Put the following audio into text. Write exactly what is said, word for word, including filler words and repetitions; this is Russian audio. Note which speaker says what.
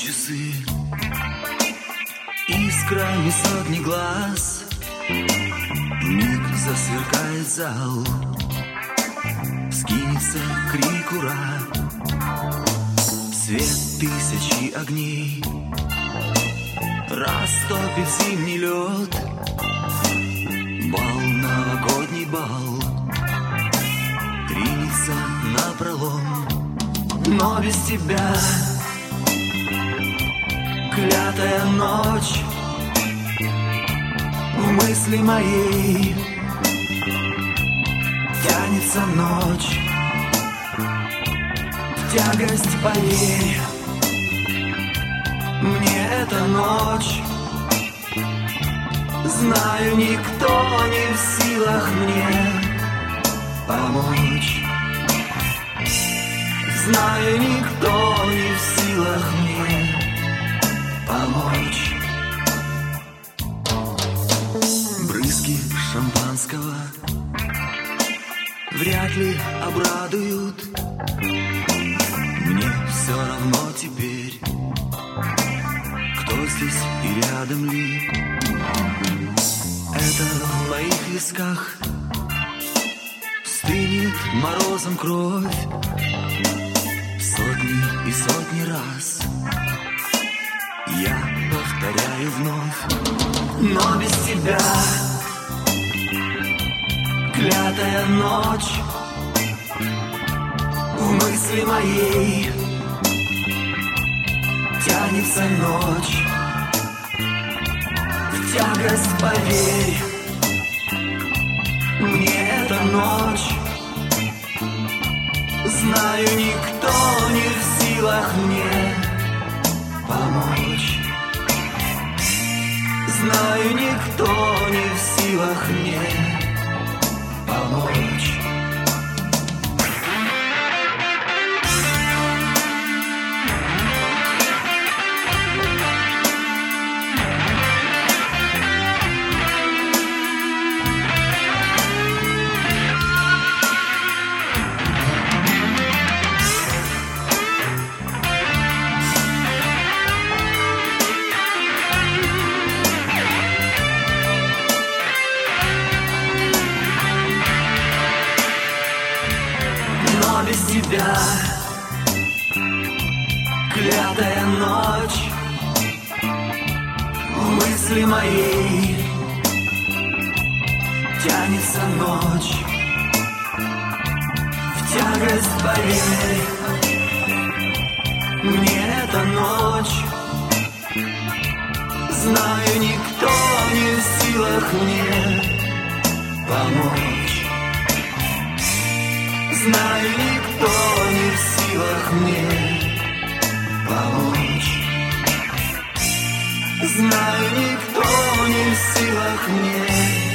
Speaker 1: часы, искрами сотни глаз, вмиг засверкает зал, скинется крик «Ура!», свет тысячи огней растопит зимний лед. Бал, новогодний бал, ринется напролом, но без тебя клятая ночь в мысли моей тянется ночь, в тягость поверь мне эта ночь. Знаю, никто не в силах мне помочь. Знаю, никто не в силах мне помочь. Брызги шампанского вряд ли обрадуют. Мне все равно теперь, кто здесь и рядом ли. Это в моих висках стынет морозом кровь. Сотни и сотни раз я повторяю вновь, но без тебя клятая ночь в мысли моей тянется ночь, в тягость поверь мне эта ночь. Знаю, никто не в силах мне помочь. Знаю, никто не в силах мне помочь. Без тебя клятая ночь в мысли моей тянется ночь, в тягость поверь мне эта ночь. Знаю, никто не в силах мне помочь. Знаю, никто не в силах мне помочь. Знаю, никто не в силах мне